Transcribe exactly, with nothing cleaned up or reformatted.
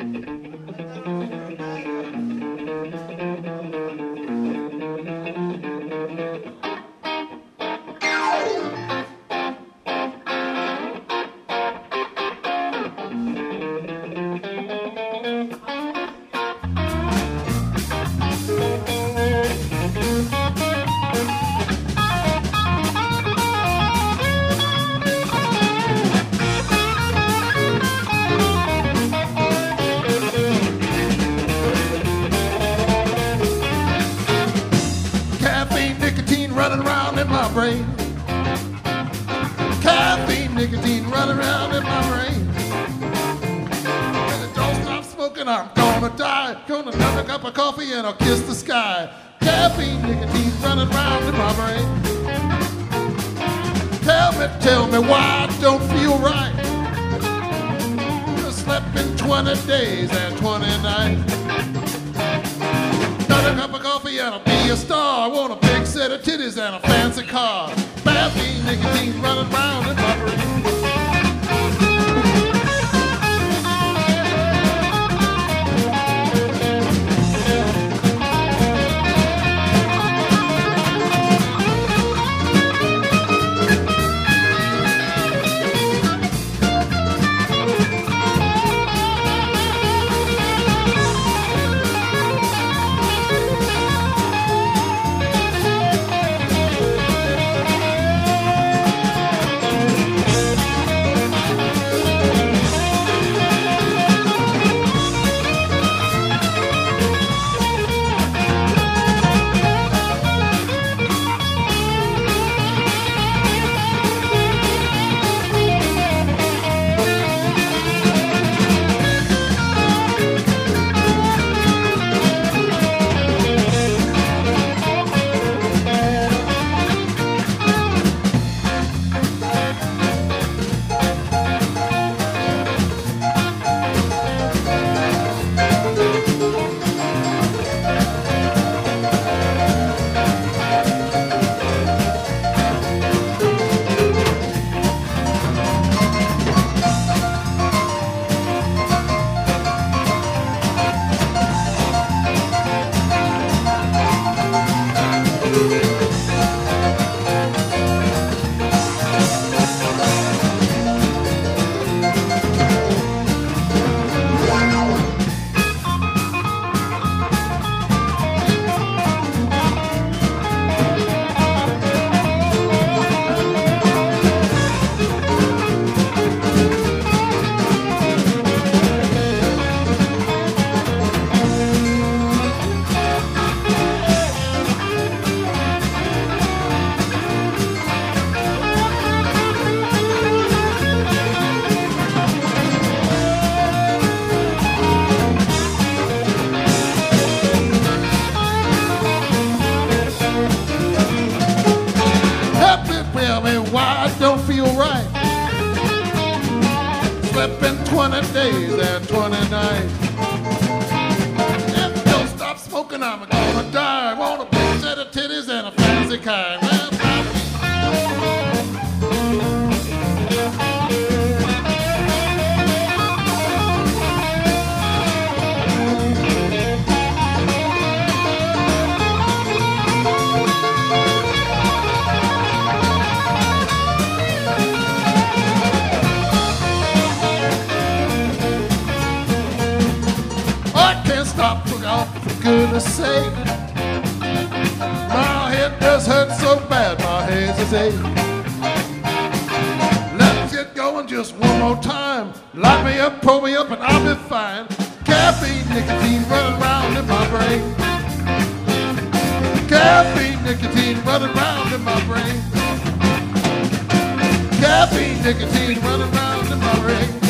Running around in my brain. Caffeine, nicotine running around in my brain. When it don't stop smoking, I'm gonna die. Gonna have a cup of coffee and I'll kiss the sky. Caffeine, nicotine running around in my brain. Tell me, tell me why I don't feel right. I slept in twenty days and twenty nights. Got a cup of coffee and I'll be a star. I want a big set of titties and a fancy car. Caffeine, nicotine running round in my brain. Don't feel right. Slept in twenty days and twenty nights. If you don't stop smoking, I'm gonna die. I want a big set of titties and a fancy kind. Well, stop, look out, for goodness sake. My head does hurt so bad, my head's ache. Let's get going just one more time. Light me up, pull me up, and I'll be fine. Caffeine, nicotine running round in my brain. Caffeine, nicotine running round in my brain. Caffeine, nicotine running round in my brain.